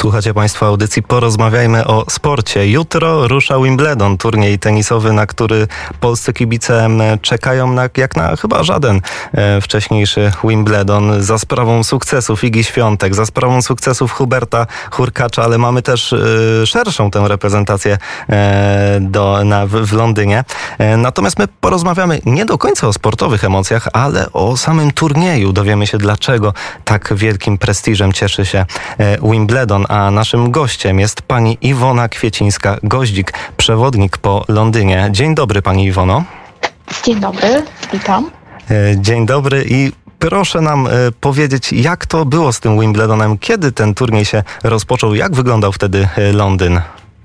Słuchacie Państwo audycji Porozmawiajmy o sporcie. Jutro rusza Wimbledon, turniej tenisowy, na który polscy kibice czekają jak na chyba żaden wcześniejszy Wimbledon. Za sprawą sukcesów Igi Świątek, za sprawą sukcesów Huberta Hurkacza, ale mamy też szerszą tę reprezentację w Londynie. Natomiast my porozmawiamy nie do końca o sportowych emocjach, ale o samym turnieju. Dowiemy się, dlaczego tak wielkim prestiżem cieszy się Wimbledon, a naszym gościem jest pani Iwona Kwiecińska-Goździk, przewodnik po Londynie. Dzień dobry, pani Iwono. Dzień dobry, witam. Dzień dobry i proszę nam powiedzieć, jak to było z tym Wimbledonem, kiedy ten turniej się rozpoczął, jak wyglądał wtedy Londyn?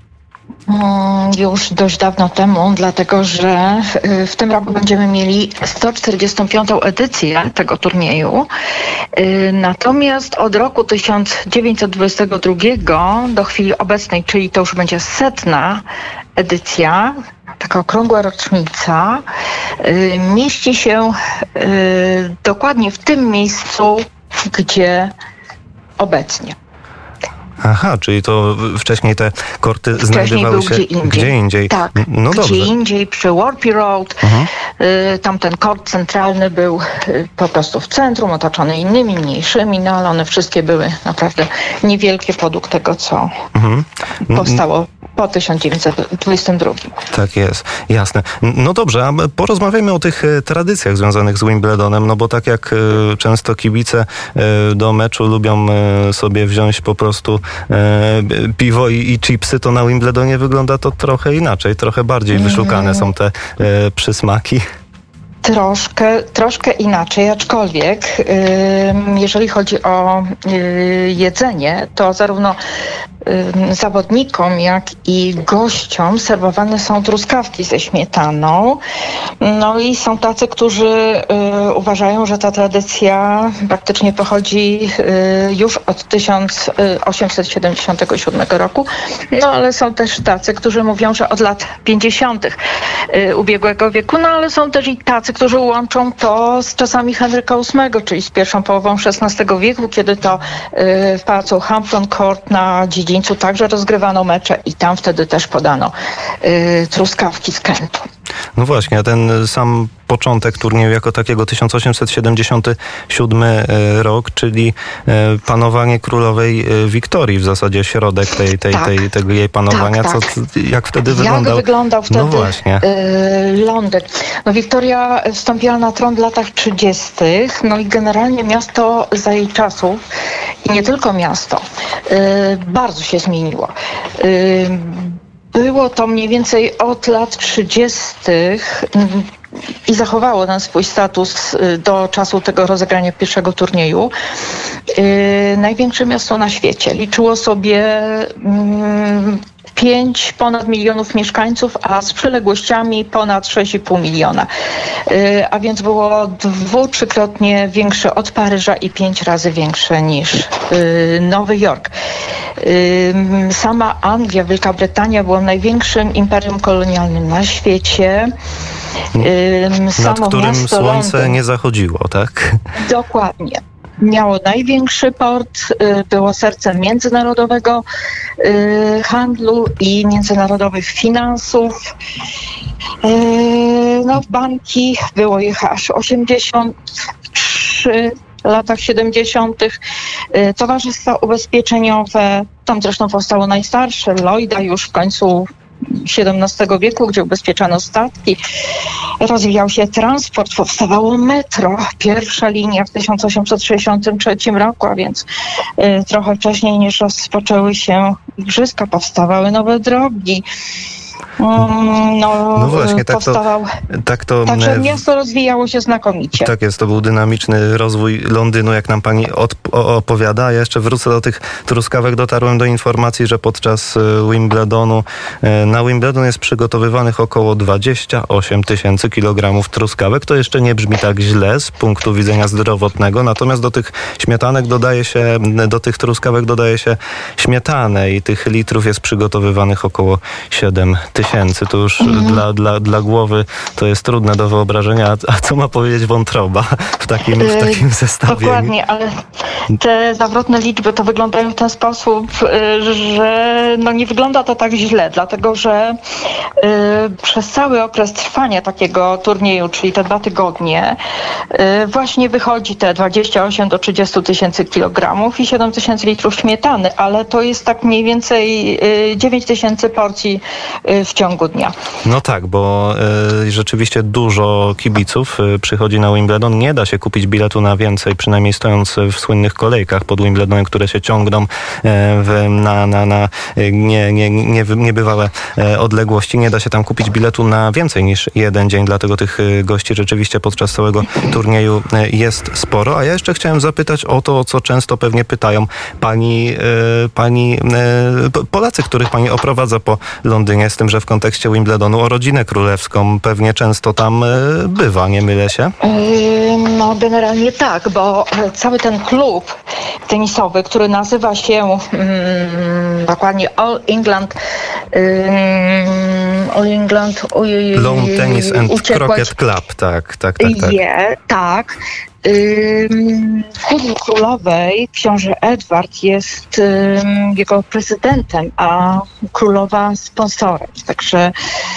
Już dość dawno temu, dlatego że w tym roku będziemy mieli 145. edycję tego turnieju. Natomiast od roku 1922 do chwili obecnej, czyli to już będzie 100. edycja, taka okrągła rocznica, mieści się dokładnie w tym miejscu, gdzie obecnie. Aha, czyli to wcześniej te korty znajdowały się gdzie indziej. Tak, no gdzie dobrze. indziej, przy Warpy Road. Tam ten kort centralny był po prostu w centrum, otoczony innymi, mniejszymi, no ale one wszystkie były naprawdę niewielkie podług tego, co powstało po 1922. Tak jest, jasne. No dobrze, a porozmawiajmy o tych tradycjach związanych z Wimbledonem, no bo tak jak często kibice do meczu lubią sobie wziąć po prostu piwo i chipsy, to na Wimbledonie wygląda to trochę inaczej, trochę bardziej wyszukane są te przysmaki. Troszkę inaczej, aczkolwiek jeżeli chodzi o jedzenie, to zarówno zawodnikom, jak i gościom serwowane są truskawki ze śmietaną. No i są tacy, którzy uważają, że ta tradycja praktycznie pochodzi już od 1877 roku. No ale są też tacy, którzy mówią, że od lat 50. ubiegłego wieku, no ale są też i tacy, którzy łączą to z czasami Henryka VIII, czyli z pierwszą połową XVI wieku, kiedy to w pałacu Hampton Court na dziedzińcu także rozgrywano mecze i tam wtedy też podano truskawki z Kentu. No właśnie, a ten sam początek turnieju jako takiego 1877 rok, czyli panowanie królowej Wiktorii, w zasadzie środek tego jej panowania. Tak. Jak wtedy wyglądał? Jak wyglądał wtedy Londyn? No, Wiktoria wstąpiła na tron w latach 30. No i generalnie miasto za jej czasów, i nie tylko miasto, bardzo się zmieniło. Było to mniej więcej od lat 30. i zachowało ten swój status do czasu tego rozegrania pierwszego turnieju. Największe miasto na świecie. Liczyło sobie 5 ponad milionów mieszkańców, a z przyległościami ponad 6,5 miliona. A więc było 2-3-krotnie większe od Paryża i 5 razy większe niż Nowy Jork. Sama Anglia, Wielka Brytania była największym imperium kolonialnym na świecie. Nad którym słońce Londyn nie zachodziło, tak? Dokładnie. Miało największy port, było sercem międzynarodowego handlu i międzynarodowych finansów. No, banki, było ich aż 83 w latach 70. Towarzystwa ubezpieczeniowe, tam zresztą powstało najstarsze, Lloyda już w końcu XVII wieku, gdzie ubezpieczano statki. Rozwijał się transport, powstawało metro, pierwsza linia w 1863 roku, a więc trochę wcześniej niż rozpoczęły się igrzyska, powstawały nowe drogi. No właśnie, także miasto rozwijało się znakomicie. Tak jest, to był dynamiczny rozwój Londynu, jak nam pani opowiada. Ja jeszcze wrócę do tych truskawek. Dotarłem do informacji, że podczas Wimbledonu, na Wimbledon jest przygotowywanych około 28 000 kilogramów truskawek. To jeszcze nie brzmi tak źle z punktu widzenia zdrowotnego, natomiast do tych śmietanek do tych truskawek dodaje się śmietanę i tych litrów jest przygotowywanych około 7 000. 000. To już dla głowy to jest trudne do wyobrażenia. A co ma powiedzieć wątroba w takim zestawieniu? Dokładnie, ale te zawrotne liczby to wyglądają w ten sposób, że nie wygląda to tak źle, dlatego że przez cały okres trwania takiego turnieju, czyli te 2 tygodnie, właśnie wychodzi te 28 do 30 tysięcy kilogramów i 7 tysięcy litrów śmietany, ale to jest tak mniej więcej 9 tysięcy porcji w ciągu dnia. No tak, bo rzeczywiście dużo kibiców przychodzi na Wimbledon. Nie da się kupić biletu na więcej, przynajmniej stojąc w słynnych kolejkach pod Wimbledonem, które się ciągną na niebywałe odległości. Nie da się tam kupić biletu na więcej niż jeden dzień, dlatego tych gości rzeczywiście podczas całego turnieju jest sporo. A ja jeszcze chciałem zapytać o to, o co często pewnie pytają Polacy, których pani oprowadza po Londynie, z tym, że w kontekście Wimbledonu o rodzinę królewską pewnie często tam bywa, nie mylę się? No generalnie tak, bo cały ten klub tenisowy, który nazywa się dokładnie All England Lawn Tennis and Croquet Club, tak. Tak. W klubie królowej książę Edward jest jego prezydentem, a królowa sponsorem. Także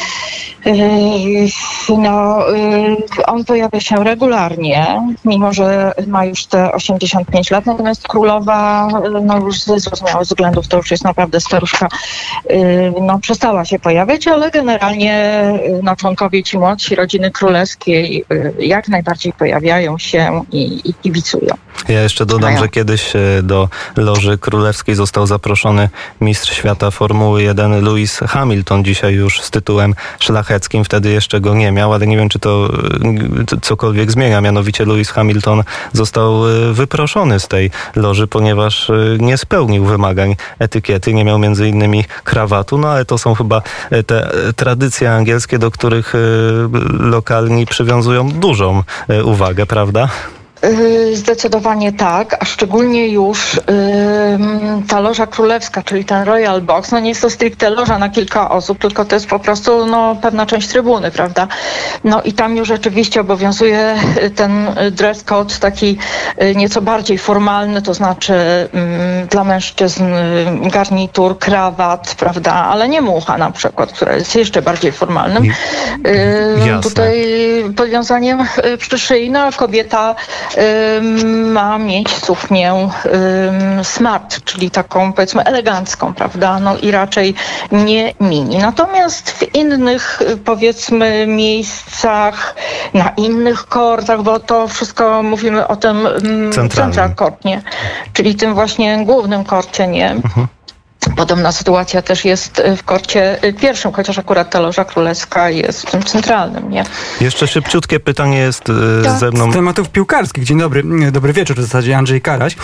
on pojawia się regularnie, mimo że ma już te 85 lat, natomiast królowa już ze zrozumiałych względów, to już jest naprawdę staruszka, przestała się pojawiać, ale generalnie członkowie ci młodsi rodziny królewskiej jak najbardziej pojawiają się i kibicują. Ja jeszcze dodam, że kiedyś do loży królewskiej został zaproszony mistrz świata Formuły 1 Lewis Hamilton, dzisiaj już z tytułem szlacheckim, wtedy jeszcze go nie miał, ale nie wiem, czy to cokolwiek zmienia. Mianowicie Lewis Hamilton został wyproszony z tej loży, ponieważ nie spełnił wymagań etykiety, nie miał między innymi krawatu, ale to są chyba te tradycje angielskie, do których lokalni przywiązują dużą uwagę, prawda? Zdecydowanie tak, a szczególnie już ta loża królewska, czyli ten Royal Box, nie jest to stricte loża na kilka osób, tylko to jest po prostu pewna część trybuny, prawda? I tam już rzeczywiście obowiązuje ten dress code taki nieco bardziej formalny, to znaczy dla mężczyzn garnitur, krawat, prawda? Ale nie mucha na przykład, która jest jeszcze bardziej formalnym. Tutaj podwiązaniem przyszyjne, a kobieta ma mieć suknię smart, czyli taką powiedzmy elegancką, prawda? I raczej nie mini. Natomiast w innych powiedzmy miejscach, na innych kortach, bo to wszystko mówimy o tym Central Court, nie? Czyli tym właśnie głównym korcie, nie? Podobna sytuacja też jest w korcie pierwszym, chociaż akurat ta loża królewska jest w tym centralnym, nie? Jeszcze szybciutkie pytanie jest ze mną. Z tematów piłkarskich. Dzień dobry. Dobry wieczór w zasadzie. Andrzej Karaś.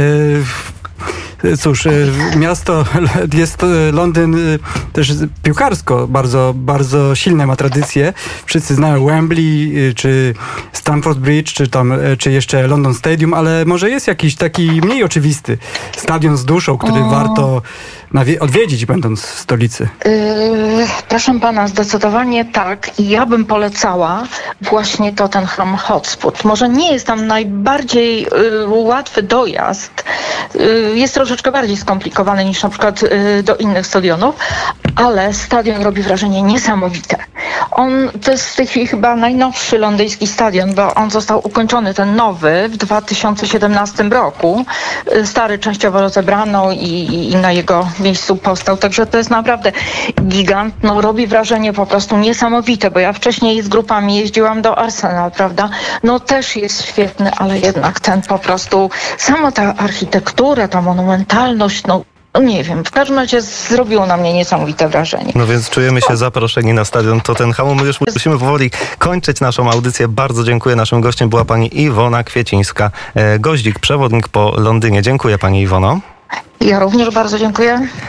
Cóż, miasto jest Londyn też piłkarsko bardzo, bardzo silne, ma tradycje. Wszyscy znają Wembley, czy Stamford Bridge, czy jeszcze London Stadium, ale może jest jakiś taki mniej oczywisty stadion z duszą, który warto odwiedzić, będąc w stolicy. Proszę pana, zdecydowanie tak. I ja bym polecała właśnie Tottenham Hotspur. Może nie jest tam najbardziej łatwy dojazd. Jest troszeczkę bardziej skomplikowany niż na przykład do innych stadionów, ale stadion robi wrażenie niesamowite. To jest w tej chwili chyba najnowszy londyński stadion, bo on został ukończony, ten nowy, w 2017 roku. Stary częściowo rozebrano i na jego miejscu powstał, także to jest naprawdę gigant. Robi wrażenie po prostu niesamowite, bo ja wcześniej z grupami jeździłam do Arsenal, prawda? Też jest świetny, ale jednak ten po prostu, sama ta architektura, ta monumentalność, nie wiem, w każdym razie zrobiło na mnie niesamowite wrażenie. Więc czujemy się zaproszeni na stadion Tottenhamu. My już musimy powoli kończyć naszą audycję. Bardzo dziękuję. Naszym gościem była pani Iwona Kwiecińska-Goździk, przewodnik po Londynie. Dziękuję pani Iwono. Ja również bardzo dziękuję.